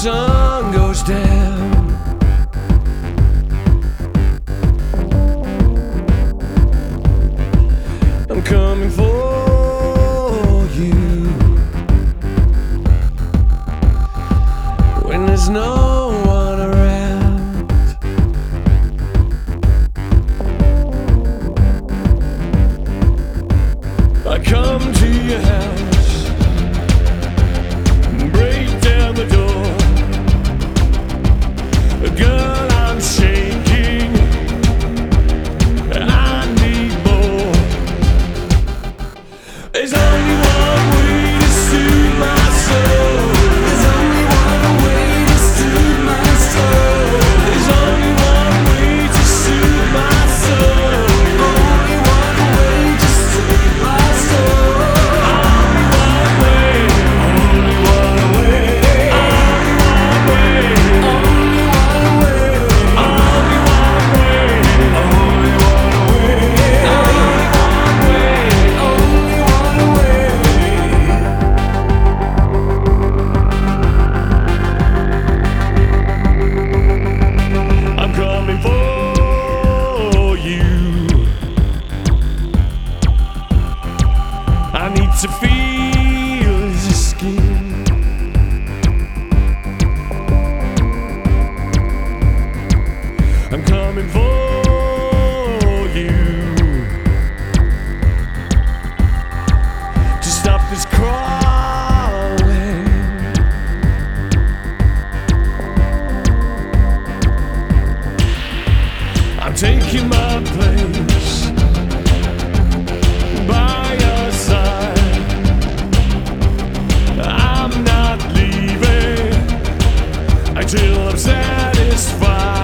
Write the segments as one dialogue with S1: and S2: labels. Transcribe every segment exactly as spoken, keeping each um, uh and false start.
S1: sun goes down. I'm coming for you when there's no one around. I come to your house, break down the door. Girl, I'm shaking, I need more. There's only one way to soothe my soul. There's only one way to soothe my soul. There's only one way to soothe my soul. Only one way to soothe my soul. Only one way. Only one way. Only one way. Only one way. Only one way. Only one way. Only one way. I'm coming for you. I need to feel your skin. I'm coming for you to stop this crawling. I'm taking my place by your side. I'm not leaving until I'm satisfied.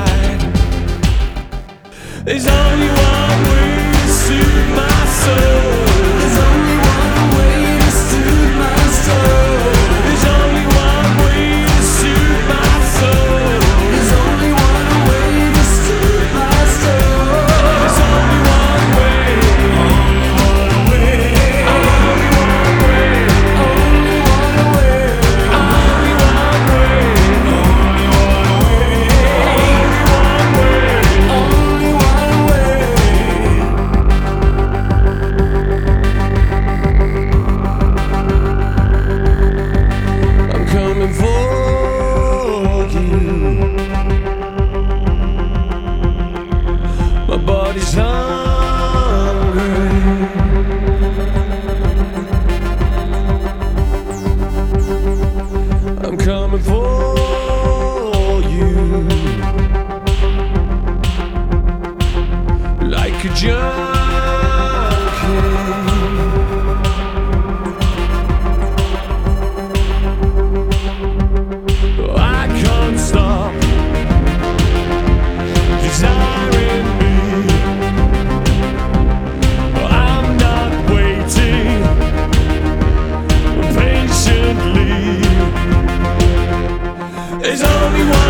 S1: There's only one way to soothe my soul. There's only one way to soothe my soul. There's only one way to soothe my soul. There's only one way to soothe my soul. There's only one way. Only one way. Only one way. Only one way. Only one way. Only one way. Only one way. I'm coming for you. My body's hungry. I'm coming for you like a junkie. I can't stop desiring me. I'm not waiting patiently. There's only one